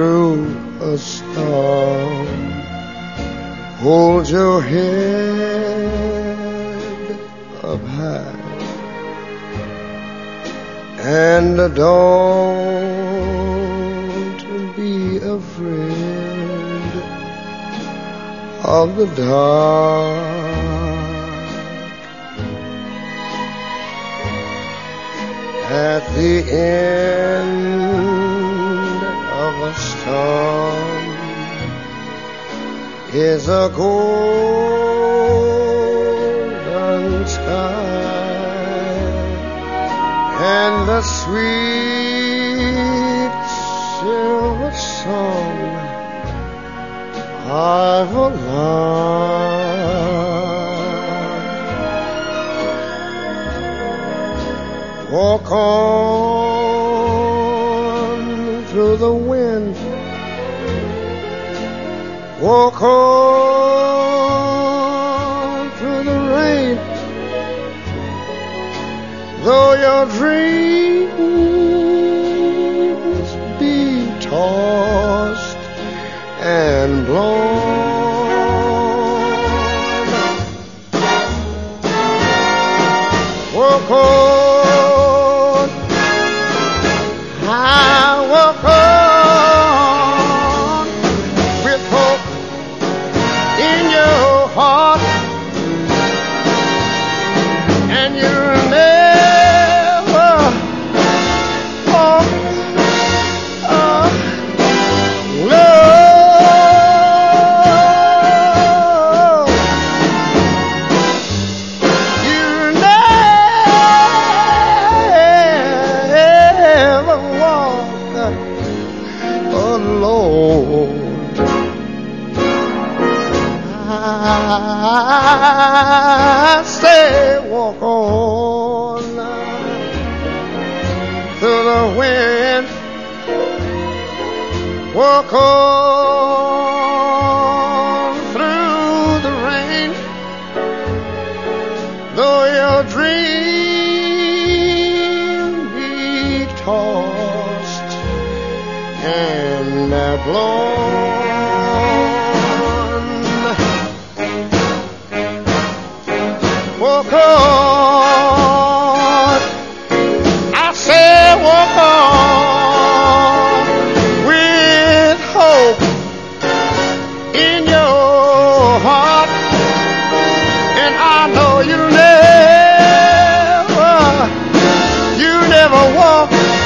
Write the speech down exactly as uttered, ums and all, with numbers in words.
through a storm. Hold your head up high and don't be afraid of the dark. At the end of a storm is a golden sky and the sweet silver song of a lark. Walk on through the wind, walk on through the rain, though your dreams be tossed and blown. Walk on, I walk on with hope in your heart, and you'll never walk alone. You'll never walk alone. I say walk on through the wind, walk on through the rain, though your dream be tossed and blown. Walk on, I say walk on with hope in your heart, and I know you never, you never walk